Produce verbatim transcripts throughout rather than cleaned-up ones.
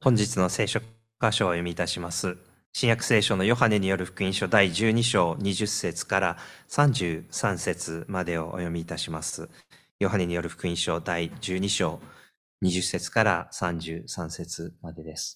本日の聖書箇所を読みいたします。新約聖書のヨハネによる福音書だいじゅうに章にじゅっ節からさんじゅうさん節までをお読みいたします。ヨハネによる福音書だいじゅうに章にじゅっ節からさんじゅうさん節までです。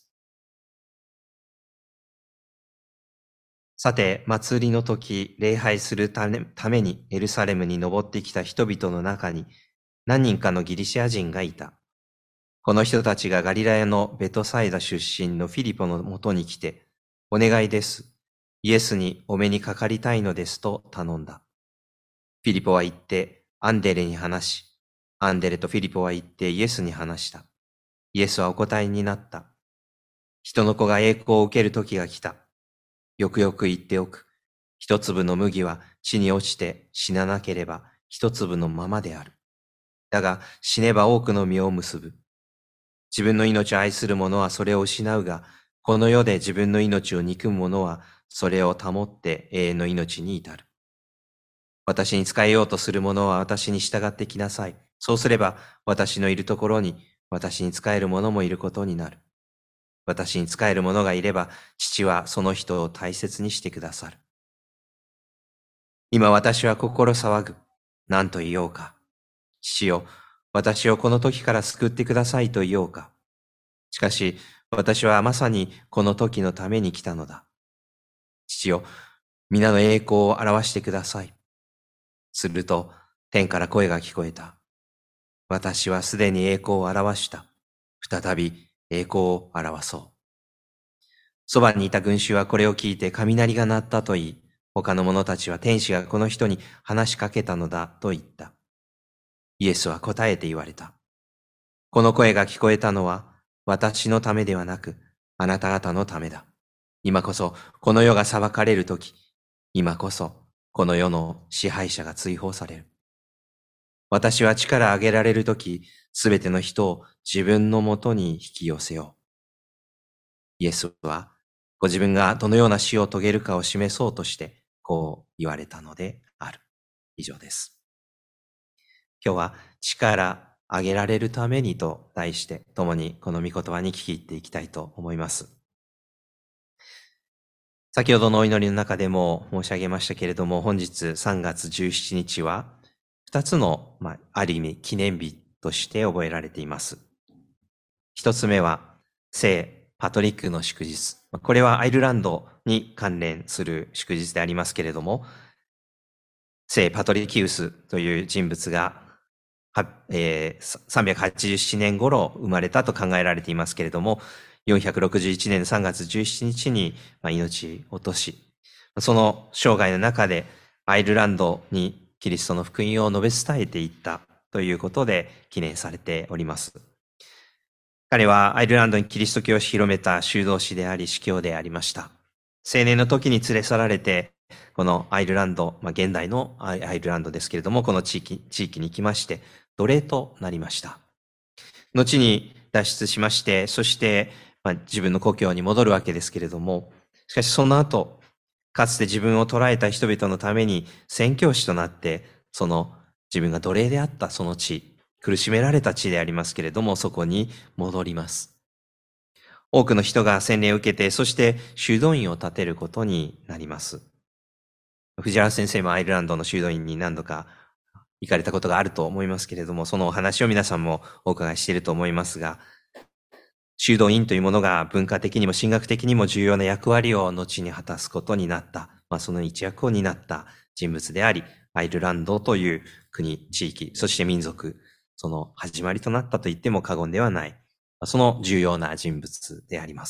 さて、祭りの時、礼拝するためにエルサレムに登ってきた人々の中に何人かのギリシア人がいた。この人たちがガリラヤのベトサイダ出身のフィリポのもとに来て、お願いです。イエスにお目にかかりたいのですと頼んだ。フィリポは言ってアンデレに話し、アンデレとフィリポは言ってイエスに話した。イエスはお答えになった。人の子が栄光を受ける時が来た。よくよく言っておく。一粒の麦は地に落ちて死ななければ一粒のままである。だが死ねば多くの実を結ぶ。自分の命を愛する者はそれを失うが、この世で自分の命を憎む者はそれを保って永遠の命に至る。私に仕えようとする者は私に従ってきなさい。そうすれば私のいるところに私に仕える者もいることになる。私に仕える者がいれば、父はその人を大切にしてくださる。今私は心騒ぐ。何と言おうか。父よ、私をこの時から救ってくださいと言おうか。しかし、私はまさにこの時のために来たのだ。父よ、皆の栄光を表してください。すると、天から声が聞こえた。私はすでに栄光を表した。再び栄光を表そう。そばにいた群衆はこれを聞いて雷が鳴ったと言い、他の者たちは天使がこの人に話しかけたのだと言った。イエスは答えて言われた。この声が聞こえたのは私のためではなく、あなた方のためだ。今こそこの世が裁かれるとき、今こそこの世の支配者が追放される。私は力上げられるとき、すべての人を自分のもとに引き寄せよう。イエスはご自分がどのような死を遂げるかを示そうとして、こう言われたのである。以上です。今日は力上げられるためにと題して、共にこの御言葉に聞き入っていきたいと思います。先ほどのお祈りの中でも申し上げましたけれども、本日さんがつじゅうしちにちは、二つの、まあ、ある意味記念日として覚えられています。一つ目は、聖パトリックの祝日。これはアイルランドに関連する祝日でありますけれども、聖パトリキウスという人物が、えー、さんびゃくはちじゅうななねん頃生まれたと考えられていますけれども、よんひゃくろくじゅういちねんさんがつじゅうしちにちに命を落とし、その生涯の中でアイルランドにキリストの福音を述べ伝えていったということで記念されております。彼はアイルランドにキリスト教を広めた修道士であり司教でありました。青年の時に連れ去られて、このアイルランド、まあ、現代のアイルランドですけれども、この地域、地域に来まして、奴隷となりました。後に脱出しまして、そして、まあ、自分の故郷に戻るわけですけれども、しかしその後、かつて自分を捕らえた人々のために宣教師となって、その自分が奴隷であったその地、苦しめられた地でありますけれども、そこに戻ります。多くの人が洗礼を受けて、そして修道院を建てることになります。藤原先生もアイルランドの修道院に何度か行かれたことがあると思いますけれども、そのお話を皆さんもお伺いしていると思いますが、修道院というものが文化的にも神学的にも重要な役割を後に果たすことになった、まあ、その一役を担った人物であり、アイルランドという国、地域、そして民族、その始まりとなったと言っても過言ではない、その重要な人物であります。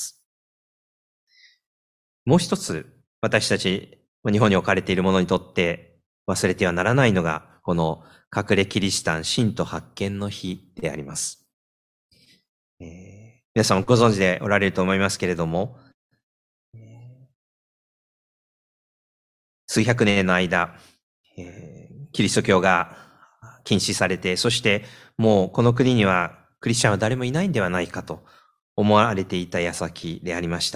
もう一つ、私たち日本に置かれているものにとって忘れてはならないのが、この隠れキリシタン信徒発見の日であります。えー、皆さんご存知でおられると思いますけれども、数百年の間、えー、キリスト教が禁止されて、そしてもうこの国にはクリスチャンは誰もいないんではないかと思われていた矢先でありました。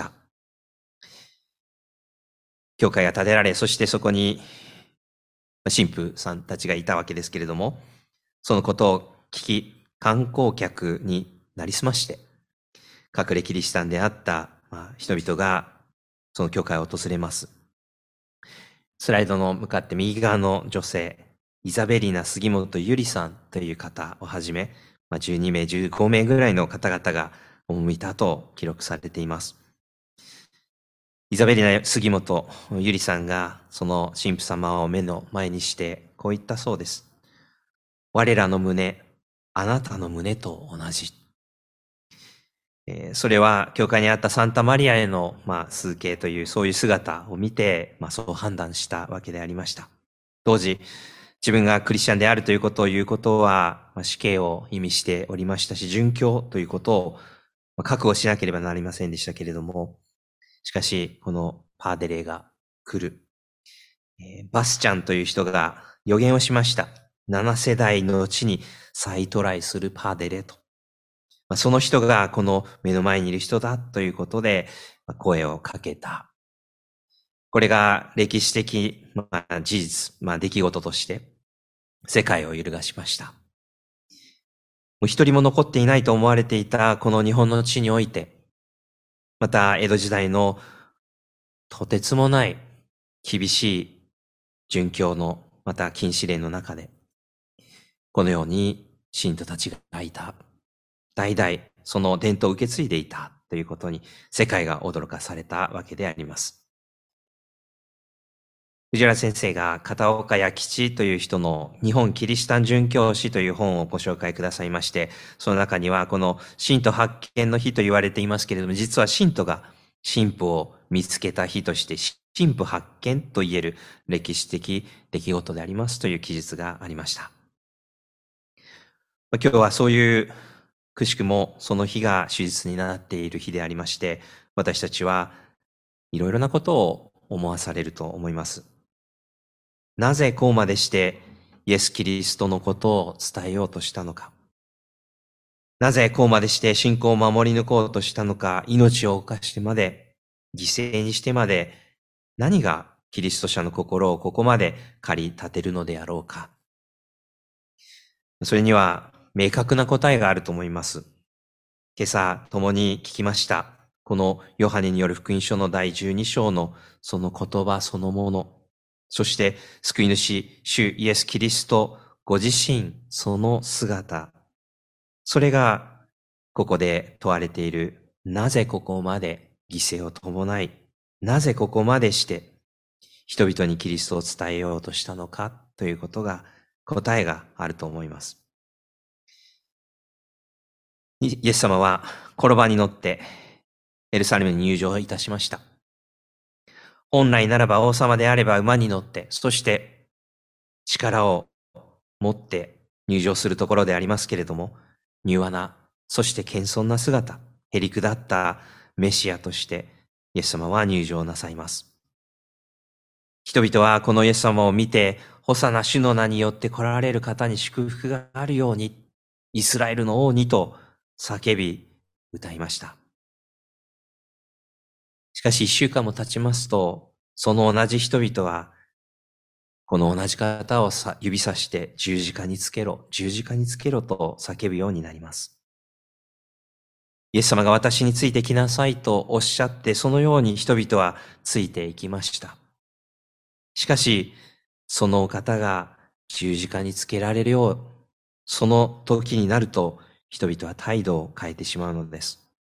教会が建てられ、そしてそこに神父さんたちがいたわけですけれども、そのことを聞き、観光客になりすまして、 隠れキリシタンであった、まあ、人々がその教会を訪れます。スライドの向かって右側の女性、イザベリナ杉本ゆりさんという方をはじめ、まあ、じゅうにめい、じゅうごめいぐらいの方々が赴いたと記録されています。イザベリナ杉本ゆりさんがその神父様を目の前にしてこう言ったそうです。我らの胸、あなたの胸と同じ。えーそれは教会にあったサンタマリアへの、まあ、崇敬というそういう姿を見て、まあ、そう判断したわけでありました。当時、自分がクリスチャンであるということを言うことは、まあ、死刑を意味しておりましたし、殉教ということを、まあ、覚悟しなければなりませんでしたけれども、しかし、このパーデレーが来る。えーバスチャンという人が予言をしました。なな世代のうちに再トライするパーデレーと。まあその人がこの目の前にいる人だということで、まあ声をかけた。これが歴史的、まあ、事実、まあ、出来事として世界を揺るがしました。もう一人も残っていないと思われていたこの日本の地において、また江戸時代のとてつもない厳しい殉教のまた禁止令の中で、このように信徒たちがいた。代々その伝統を受け継いでいたということに世界が驚かされたわけであります。藤原先生が片岡弥吉という人の日本キリシタン殉教史という本をご紹介くださいまして、その中にはこの信徒発見の日と言われていますけれども、実は信徒が神父を見つけた日として神父発見と言える歴史的出来事でありますという記述がありました。今日はそういうくしくもその日が手術になっている日でありまして、私たちはいろいろなことを思わされると思います。なぜこうまでしてイエス・キリストのことを伝えようとしたのか。なぜこうまでして信仰を守り抜こうとしたのか、命を犯してまで、犠牲にしてまで、何がキリスト者の心をここまで駆り立てるのであろうか。それには明確な答えがあると思います。今朝共に聞きました。このヨハネによる福音書の第じゅうに章のその言葉そのもの。そして救い主、主イエス・キリストご自身、その姿。それがここで問われている。なぜここまで犠牲を伴い、なぜここまでして人々にキリストを伝えようとしたのかということが答えがあると思います。イエス様は転ばに乗ってエルサレムに入場いたしました。本来ならば王様であれば馬に乗って、そして力を持って入場するところでありますけれども、柔和な、そして謙遜な姿、へりくだったメシアとしてイエス様は入場なさいます。人々はこのイエス様を見て、ホサナ主の名によって来られる方に祝福があるように、イスラエルの王にと叫び歌いました。しかし一週間も経ちますと、その同じ人々は、この同じ方を指さして十字架につけろ、十字架につけろと叫ぶようになります。イエス様が私についてきなさいとおっしゃって、そのように人々はついていきました。しかし、そのお方が十字架につけられるよう、その時になると、人々は態度を変えてしまうのです。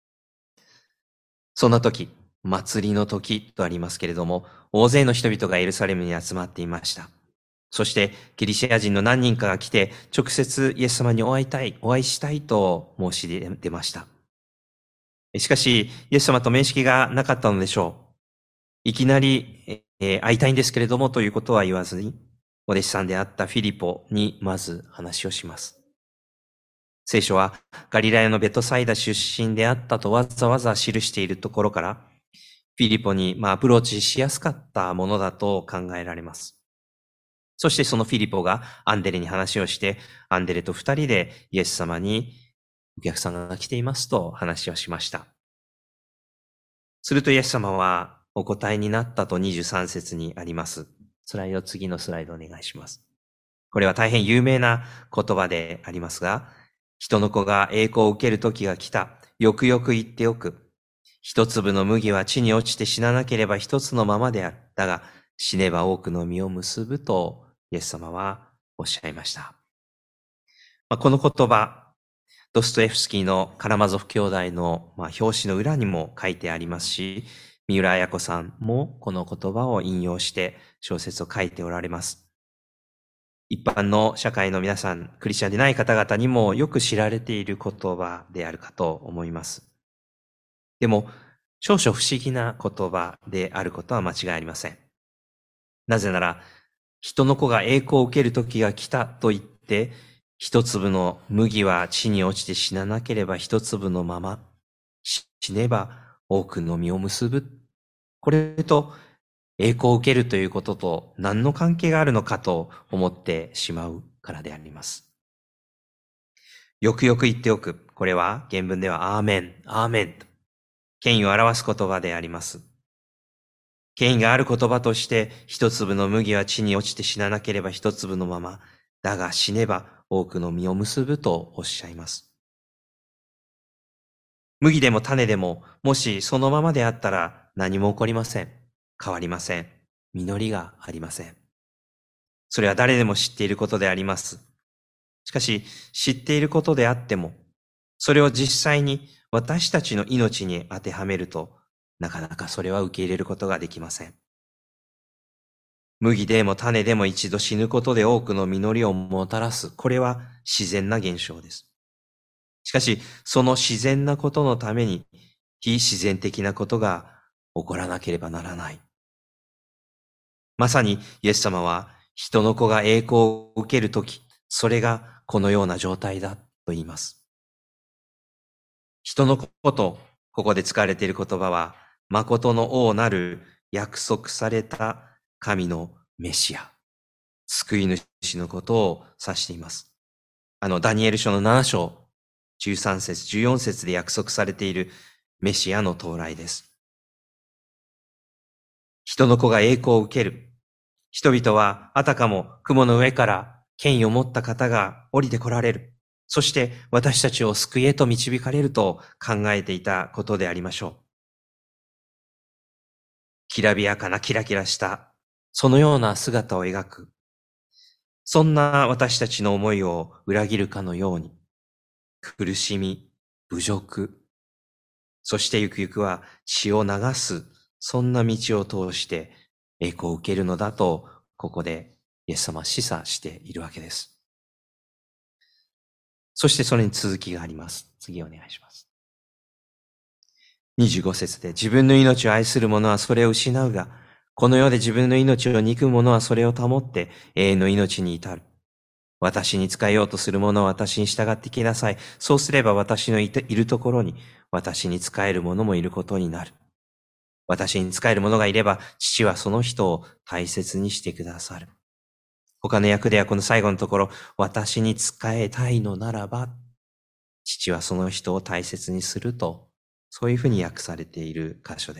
そんな時、祭りの時とありますけれども、大勢の人々がエルサレムに集まっていました。そして、ギリシア人の何人かが来て、直接イエス様にお会いたい、お会いしたいと申し出ました。しかし、イエス様と面識がなかったのでしょう。いきなり、えー会いたいんですけれどもということは言わずに、お弟子さんであったフィリポにまず話をします。聖書はガリラヤのベトサイダ出身であったとわざわざ記しているところから、フィリポにまあアプローチしやすかったものだと考えられます。そしてそのフィリポがアンデレに話をして、アンデレと二人でイエス様にお客さんが来ていますと話をしました。するとイエス様はお答えになったとにじゅうさん節にあります。スライド、次のスライドお願いします。これは大変有名な言葉でありますが、人の子が栄光を受ける時が来た。 よくよく言っておく。一粒の麦は地に落ちて死ななければ一つのままである。だが、死ねば多くの実を結ぶと、イエス様はおっしゃいました。まあ、この言葉、ドストエフスキーのカラマゾフ兄弟の、まあ、表紙の裏にも書いてありますし、三浦綾子さんもこの言葉を引用して小説を書いておられます。一般の社会の皆さん、クリスチャンでない方々にもよく知られている言葉であるかと思います。でも、少々不思議な言葉であることは間違いありません。なぜなら、人の子が栄光を受ける時が来たと言って、一粒の麦は地に落ちて死ななければ一粒のまま、死ねば多くの実を結ぶ。これと栄光を受けるということと何の関係があるのかと思ってしまうからであります。よくよく言っておく。これは原文ではアーメン、アーメンと権威を表す言葉であります。権威がある言葉として一粒の麦は地に落ちて死ななければ一粒のまま、だが死ねば多くの実を結ぶとおっしゃいます。麦でも種でも、もしそのままであったら何も起こりません。変わりません。実りがありません。それは誰でも知っていることであります。しかし、知っていることであっても、それを実際に私たちの命に当てはめると、なかなかそれは受け入れることができません。麦でも種でも一度死ぬことで多くの実りをもたらす。これは自然な現象です。しかし、その自然なことのために、非自然的なことが起こらなければならない。まさに、イエス様は、人の子が栄光を受けるとき、それがこのような状態だと言います。人の子と、ここで使われている言葉は、誠の王なる約束された神のメシア、救い主のことを指しています。あの、ダニエル書のなな章、じゅうさん節、じゅうよん節で約束されているメシアの到来です。人の子が栄光を受ける。人々はあたかも雲の上から権威を持った方が降りて来られる。そして私たちを救いへと導かれると考えていたことでありましょう。きらびやかなキラキラした、そのような姿を描く。そんな私たちの思いを裏切るかのように、苦しみ、侮辱、そしてゆくゆくは血を流す、そんな道を通して栄光を受けるのだと、ここでイエス様は示唆しているわけです。そしてそれに続きがあります。次お願いします。にじゅうご節で、自分の命を愛する者はそれを失うが、この世で自分の命を憎む者はそれを保って永遠の命に至る。私に仕えようとする者は私に従ってきなさい。そうすれば私のいるところに私に仕える者もいることになる。私に仕える者がいれば、父はその人を大切にしてくださる。他の訳ではこの最後のところ、私に仕えたいのならば、父はその人を大切にすると、そういうふうに訳されている箇所です。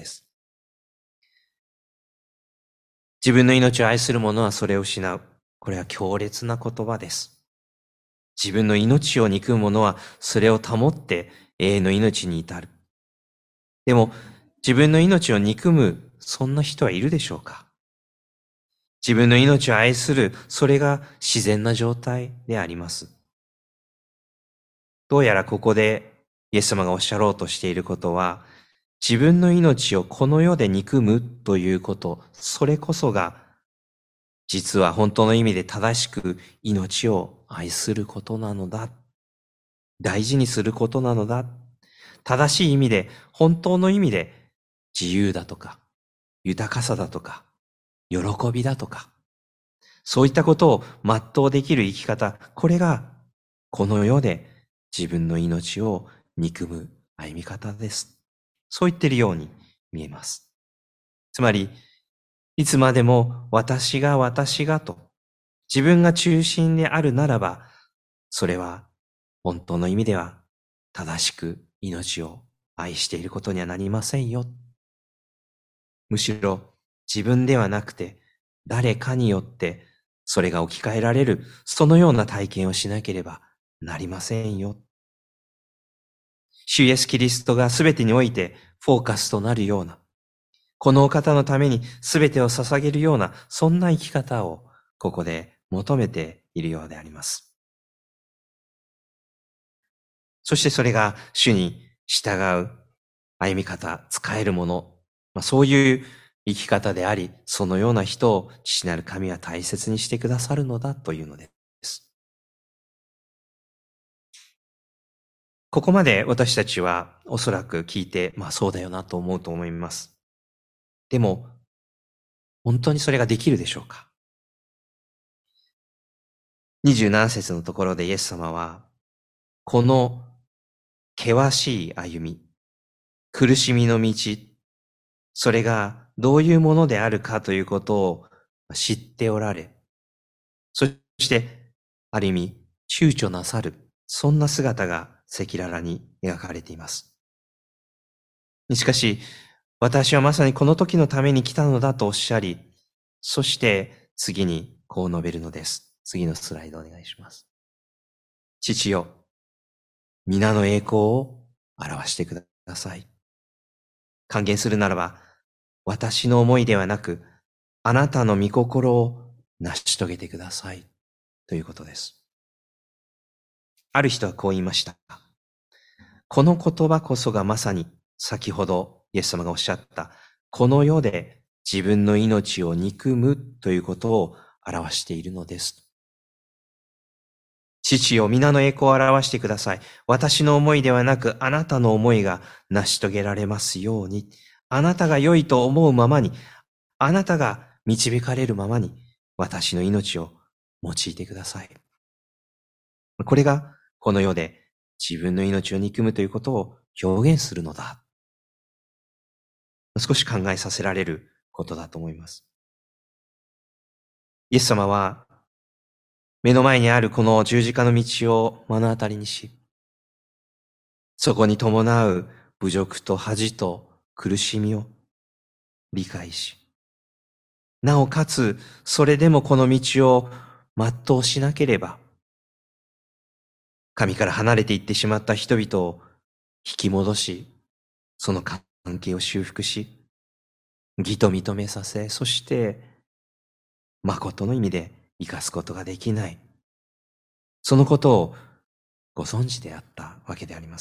自分の命を愛する者はそれを失う。これは強烈な言葉です。自分の命を憎む者はそれを保って永遠の命に至る。でも、自分の命を憎む、そんな人はいるでしょうか？自分の命を愛する、それが自然な状態であります。どうやらここでイエス様がおっしゃろうとしていることは、自分の命をこの世で憎むということ、それこそが実は本当の意味で正しく命を愛することなのだ。大事にすることなのだ。正しい意味で、本当の意味で自由だとか、豊かさだとか、喜びだとか、そういったことを全うできる生き方、これがこの世で自分の命を憎む歩み方です。そう言っているように見えます。つまり、いつまでも私が私がと自分が中心であるならば、それは本当の意味では正しく命を愛していることにはなりませんよ。むしろ自分ではなくて誰かによってそれが置き換えられる、そのような体験をしなければなりませんよ。 主イエス・キリストがすべてにおいてフォーカスとなるような、このお方のためにすべてを捧げるような、そんな生き方をここで求めているようであります。そしてそれが主に従う歩み方、使えるもの、まあ、そういう生き方であり、そのような人を父なる神は大切にしてくださるのだというのです。ここまで私たちはおそらく聞いて、まあそうだよなと思うと思います。でも、本当にそれができるでしょうか？にじゅうなな節のところでイエス様は、この険しい歩み、苦しみの道、それがどういうものであるかということを知っておられ、そして、ある意味、躊躇なさる、そんな姿が赤裸々に描かれています。しかし、私はまさにこの時のために来たのだとおっしゃり、そして次にこう述べるのです。次のスライドお願いします。父よ、皆の栄光を表してください。還元するならば、私の思いではなく、あなたの御心を成し遂げてください。ということです。ある人はこう言いました。この言葉こそがまさに先ほどイエス様がおっしゃった、この世で自分の命を憎むということを表しているのです。父よ、皆の栄光を表してください。私の思いではなく、あなたの思いが成し遂げられますように。あなたが良いと思うままに、あなたが導かれるままに、私の命を用いてください。これが、この世で自分の命を憎むということを表現するのだ。少し考えさせられることだと思います。イエス様は、目の前にあるこの十字架の道を目の当たりにし、そこに伴う侮辱と恥と苦しみを理解し、なおかつそれでもこの道を全うしなければ、神から離れていってしまった人々を引き戻し、その関係を修復し、義と認めさせ、そして誠の意味で生かすことができない。そのことをご存知であったわけであります。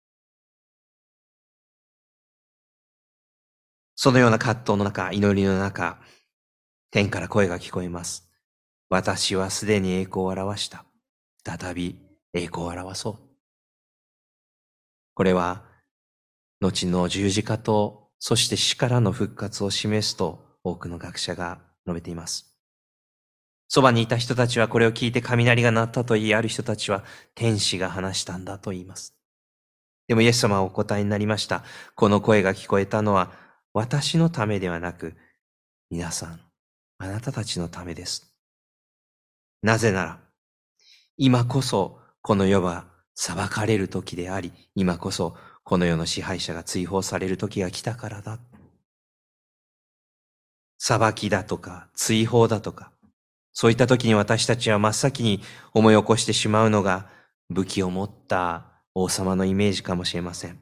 そのような葛藤の中、祈りの中、天から声が聞こえます。私はすでに栄光を表した。再び栄光を表そう。これは、後の十字架と、そして死からの復活を示すと多くの学者が述べています。そばにいた人たちはこれを聞いて雷が鳴ったと言い、ある人たちは天使が話したんだと言います。でもイエス様はお答えになりました。この声が聞こえたのは私のためではなく、皆さん、あなたたちのためです。なぜなら、今こそこの世は裁かれる時であり、今こそこの世の支配者が追放される時が来たからだ。裁きだとか追放だとか、そういった時に私たちは真っ先に思い起こしてしまうのが武器を持った王様のイメージかもしれません。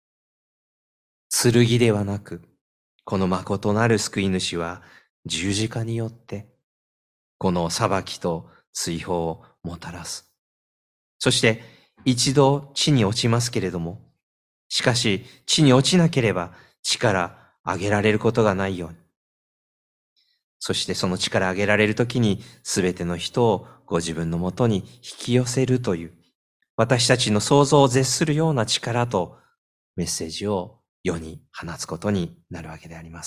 剣ではなく、この誠なる救い主は十字架によってこの裁きと追放をもたらす。そして一度地に落ちますけれども、しかし地に落ちなければ地から上げられることがないように。そしてその地から上げられるときにすべての人をご自分のもとに引き寄せるという、私たちの想像を絶するような力とメッセージを世に放つことになるわけであります。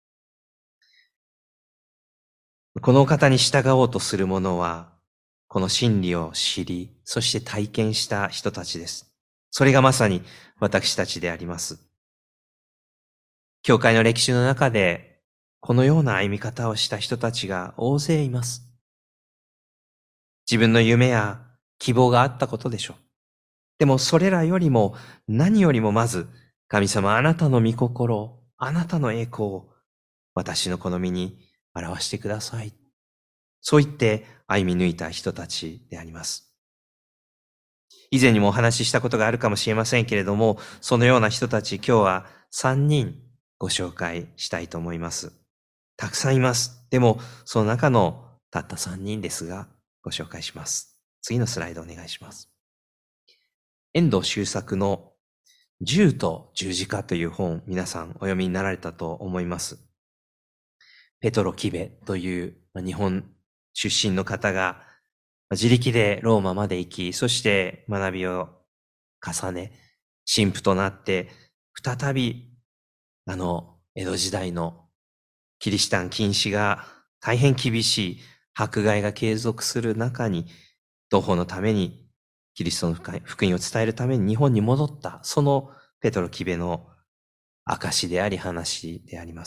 この方に従おうとする者は、この真理を知り、そして体験した人たちです。それがまさに私たちであります。教会の歴史の中で、このような歩み方をした人たちが大勢います。自分の夢や希望があったことでしょう。でもそれらよりも何よりもまず、神様あなたの御心、あなたの栄光を私の好みに表してください。そう言って歩み抜いた人たちであります。 以前にもお話ししたことがあるかもしれませんけれども、そのような人たち、今日はさんにんご紹介したいと思います。たくさんいます。でも、その中のたったさんにんですが、ご紹介します。次のスライドお願いします。遠藤周作の銃と十字架という本、皆さんお読みになられたと思います。ペトロ・キベという日本出身の方が自力でローマまで行き、そして学びを重ね、神父となって、再びあの江戸時代のキリシタン禁止が大変厳しい迫害が継続する中に、同胞のためにキリストの福音を伝えるために日本に戻った、そのペトロ・キベの証であり話であります。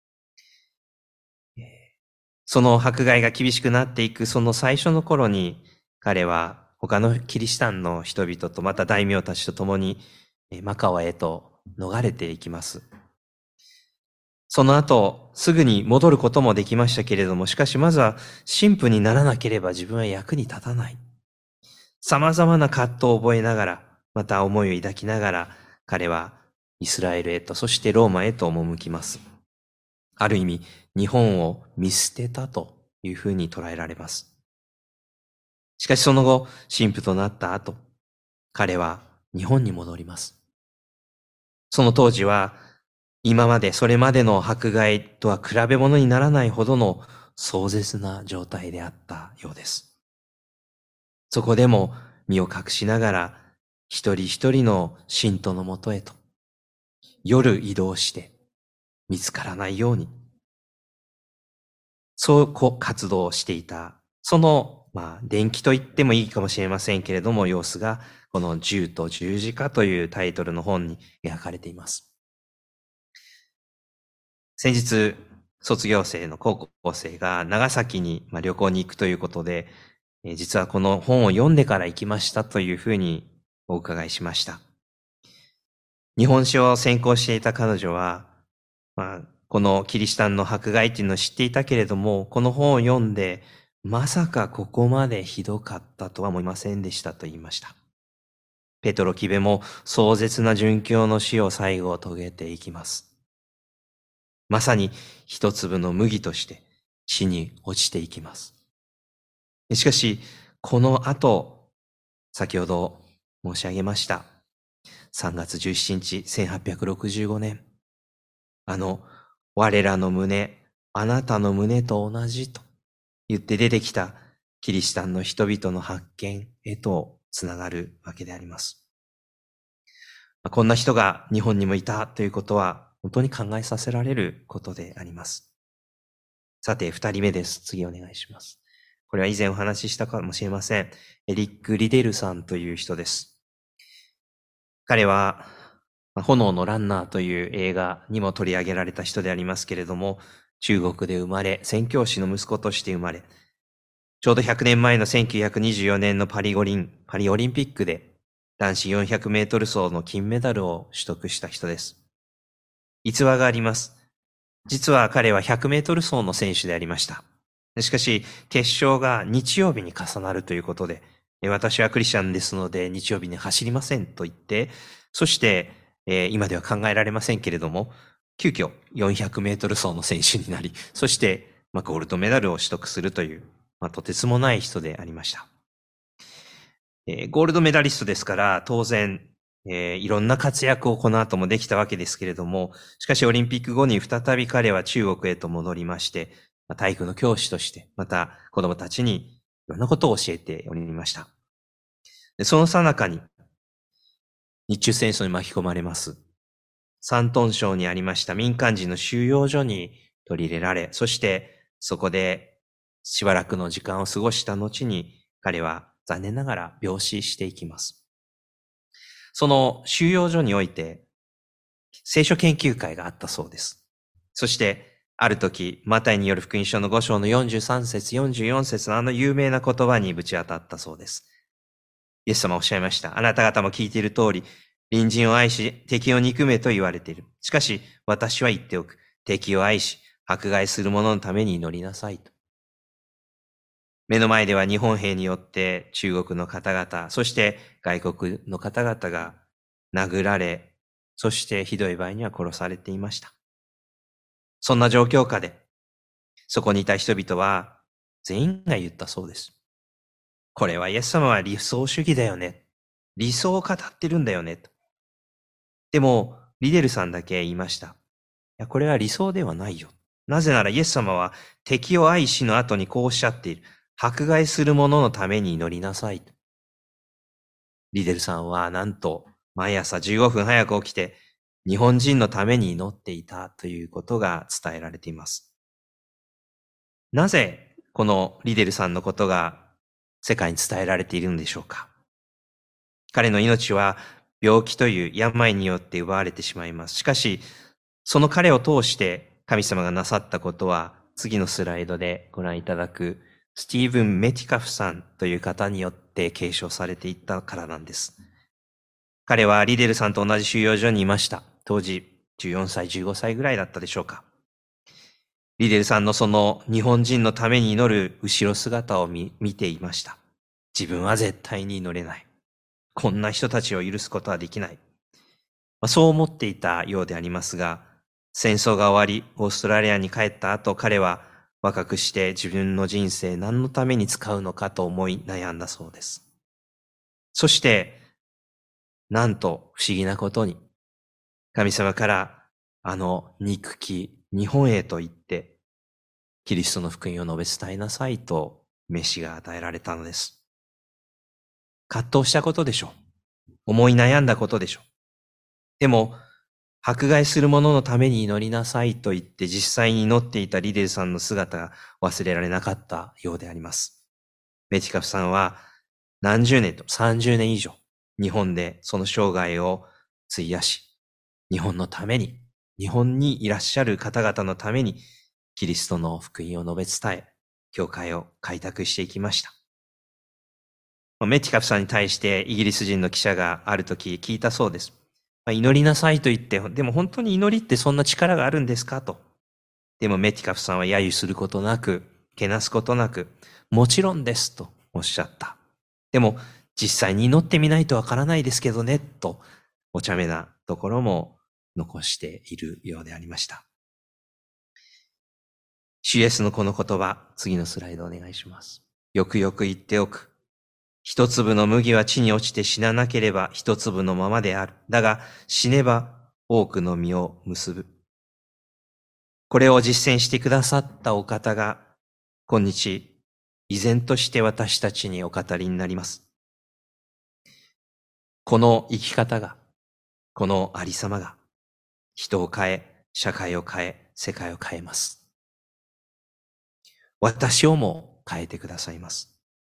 その迫害が厳しくなっていくその最初の頃に、彼は他のキリシタンの人々とまた大名たちと共にマカオへと逃れていきます。その後、すぐに戻ることもできましたけれども、しかしまずは神父にならなければ自分は役に立たない。様々な葛藤を覚えながら、また思いを抱きながら、彼はイスラエルへと、そしてローマへと赴きます。ある意味、日本を見捨てたというふうに捉えられます。しかしその後、神父となった後、彼は日本に戻ります。その当時は、今までそれまでの迫害とは比べ物にならないほどの壮絶な状態であったようです。そこでも身を隠しながら、一人一人の信徒のもとへと、夜移動して見つからないように、そうこう活動していた、その、まあ、伝記と言ってもいいかもしれませんけれども、様子が、この銃と十字架というタイトルの本に描かれています。先日、卒業生の高校生が長崎に旅行に行くということで、実はこの本を読んでから行きましたというふうにお伺いしました。日本史を専攻していた彼女は、まあ、このキリシタンの迫害っていうのを知っていたけれども、この本を読んで、まさかここまでひどかったとは思いませんでしたと言いました。ペトロ・キベも壮絶な殉教の死を最後遂げていきます。まさに一粒の麦として死に落ちていきます。しかし、この後、先ほど申し上げました。さんがつじゅうしちにち、せんはっぴゃくろくじゅうごねん。あの、我らの胸、あなたの胸と同じと言って出てきたキリシタンの人々の発見へとつながるわけであります。こんな人が日本にもいたということは本当に考えさせられることであります。さて、二人目です。次お願いします。これは以前お話ししたかもしれません。エリック・リデルさんという人です。彼は、炎のランナーという映画にも取り上げられた人でありますけれども、中国で生まれ、宣教師の息子として生まれ、ちょうどひゃくねんまえのせんきゅうひゃくにじゅうよねんのパリ五輪、パリオリンピックで男子よんひゃくメートル走の金メダルを取得した人です。逸話があります。実は彼はひゃくメートル走の選手でありました。しかし、決勝が日曜日に重なるということで、私はクリスチャンですので日曜日に走りませんと言って、そして、えー、今では考えられませんけれども、急遽よんひゃくメートル走の選手になり、そして、まあ、ゴールドメダルを取得するという、まあ、とてつもない人でありました。えー、ゴールドメダリストですから、当然、えー、いろんな活躍をこの後もできたわけですけれども、しかしオリンピック後に再び彼は中国へと戻りまして、体育の教師として、また子供たちにいろんなことを教えておりました。でその最中に、日中戦争に巻き込まれます。山東省にありました民間人の収容所に取り入れられ、そしてそこでしばらくの時間を過ごした後に、彼は残念ながら病死していきます。その収容所において、聖書研究会があったそうです。そして、ある時、マタイによる福音書のご章のよんじゅうさん節、よんじゅうよん節のあの有名な言葉にぶち当たったそうです。イエス様おっしゃいました。あなた方も聞いている通り、隣人を愛し、敵を憎めと言われている。しかし、私は言っておく。敵を愛し、迫害する者のために祈りなさいと。 目の前では日本兵によって中国の方々、そして外国の方々が殴られ、そしてひどい場合には殺されていました。そんな状況下で、そこにいた人々は全員が言ったそうです。これはイエス様は理想主義だよね。理想を語ってるんだよね。でも、リデルさんだけ言いました。いや、これは理想ではないよ。なぜならイエス様は敵を愛しの後にこうおっしゃっている。迫害する者のために祈りなさい。リデルさんはなんと毎朝じゅうごふん早く起きて日本人のために祈っていたということが伝えられています。なぜこのリデルさんのことが世界に伝えられているのでしょうか。彼の命は病気という病によって奪われてしまいます。しかし、その彼を通して神様がなさったことは次のスライドでご覧いただくスティーブン・メティカフさんという方によって継承されていったからなんです。彼はリデルさんと同じ収容所にいました。当時じゅうよんさい、じゅうごさいぐらいだったでしょうか。リデルさんのその日本人のために祈る後ろ姿を 見, 見ていました。自分は絶対に祈れない。こんな人たちを許すことはできない。まあ、そう思っていたようでありますが、戦争が終わり、オーストラリアに帰った後、彼は若くして自分の人生何のために使うのかと思い悩んだそうです。そして、なんと不思議なことに、神様からあの憎き日本へと言って、キリストの福音を述べ伝えなさいと召しが与えられたのです。葛藤したことでしょう。思い悩んだことでしょう。でも、迫害する者のために祈りなさいと言って実際に祈っていたリデルさんの姿が忘れられなかったようであります。メティカフさんは何十年とさんじゅうねん以上日本でその生涯を費やし、日本のために、日本にいらっしゃる方々のためにキリストの福音を述べ伝え、教会を開拓していきました。メティカフさんに対してイギリス人の記者がある時聞いたそうです。祈りなさいと言って、でも本当に祈りってそんな力があるんですかと。でもメティカフさんは揶揄することなく、けなすことなく、もちろんですとおっしゃった。でも実際に祈ってみないとわからないですけどね、とお茶目なところも残しているようでありました。主イエスのこの言葉、次のスライドお願いします。よくよく言っておく。一粒の麦は地に落ちて死ななければ一粒のままである。だが死ねば多くの実を結ぶ。これを実践してくださったお方が今日依然として私たちにお語りになります。この生き方が、このありさまが人を変え、社会を変え、世界を変えます。私をも変えてくださいます。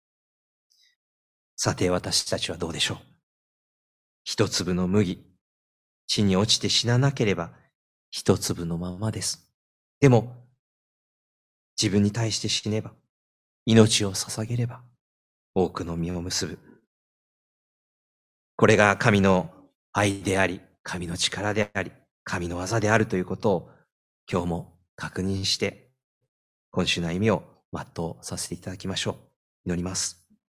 さて私たちはどうでしょう。一粒の麦、地に落ちて死ななければ一粒のままです。でも自分に対して死ねば、命を捧げれば多くの実を結ぶ。これが神の愛であり、神の力であり、神の技であるということを今日も確認して今週の歩みを全うさせていただきましょう。祈ります。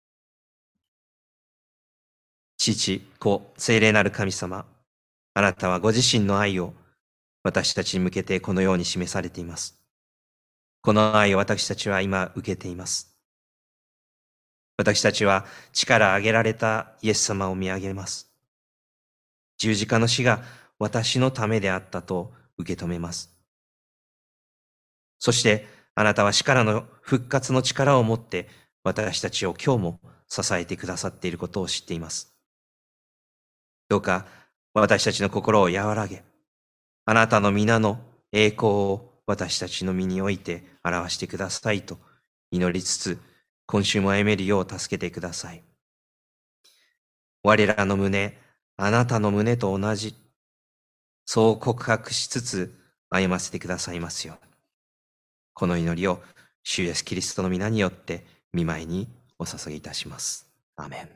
父、子、聖霊なる神様、あなたはご自身の愛を私たちに向けてこのように示されています。この愛を私たちは今受けています。私たちは地から挙げられたイエス様を見上げます。十字架の死が私のためであったと受け止めます。そしてあなたは死からの復活の力を持って私たちを今日も支えてくださっていることを知っています。どうか私たちの心を和らげ、あなたの皆の栄光を私たちの身において表してくださいと祈りつつ、今週も歩めるよう助けてください。我らの胸、あなたの胸と同じ、そう告白しつつ歩ませてくださいますよう。この祈りを主イエスキリストの皆によって御前にお捧げいたします。アーメン。